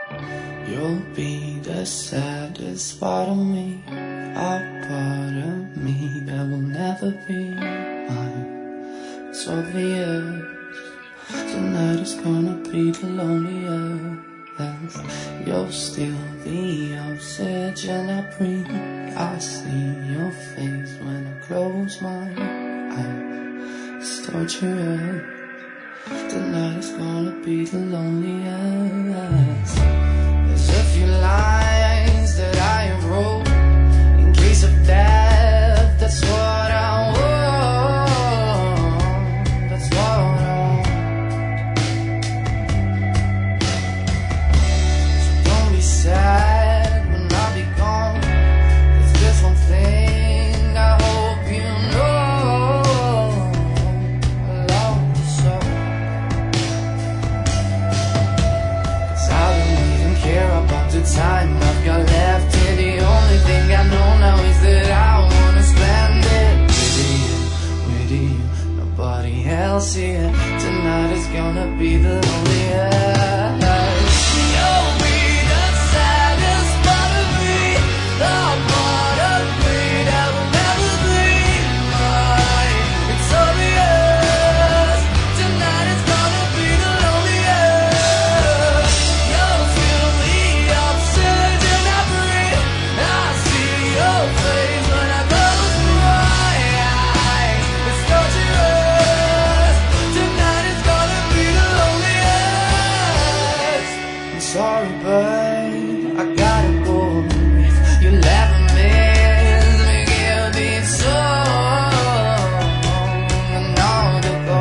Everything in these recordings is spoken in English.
You'll be the saddest part of me, a part of me that will never be mine. It's obvious tonight is gonna be the loneliest. You're still the oxygen I breathe. I see your face when I close my eyes. It's torturous. Tonight is gonna be the loneliest. There's a few lines that I have wrote in case of death. That's what I want. That's what I want. So don't be sad when I be gone. There's just one thing I hope you know. I love you so. 'Cause I don't even care about the time I've got left here. The only thing I know now is that I wanna spend it with you, nobody else here. Tonight is gonna be the loneliest. You'll be the saddest part of me, the part of me that will never be mine. It's obvious, tonight is gonna be the loneliest. You'll feel the oxygen I breathe. I see your face when I close my eyes. It's torturous, tonight is gonna be the loneliest. I'm sorry, but I gotta go. If you'll ever miss me, give me some and all to go.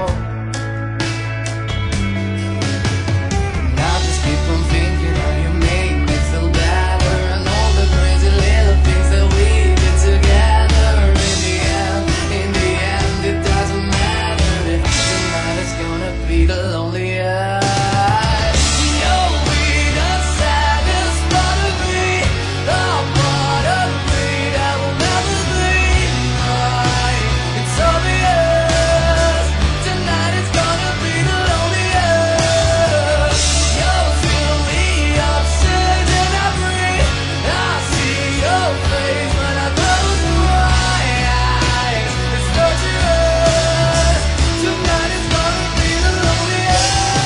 And I just keep on thinking how you make me feel better, and all the crazy little things that we did together. In the end, it doesn't matter if tonight is gonna be the loneliest. You'll be the saddest part of me, the part of me that will never be mine. It's obvious, tonight is gonna be the loneliest. You'll feel the oxygen I breathe. I see your face when I close my eyes. It's torturous, tonight is gonna be the loneliest.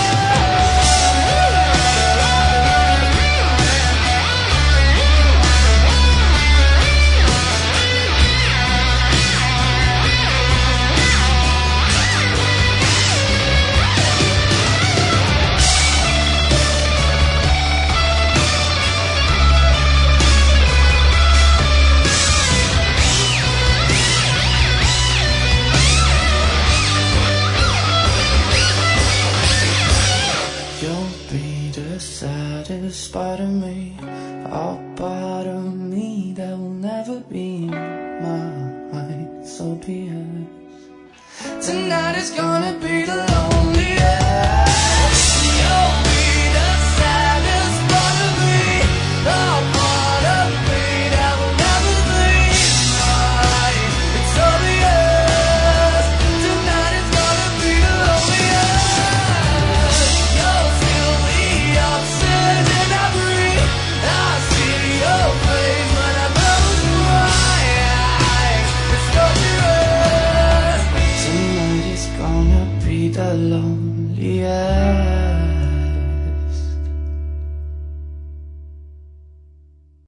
You'll be the saddest part of me, a part of me that will never be mine. So be it. Tonight is gonna be the loneliest.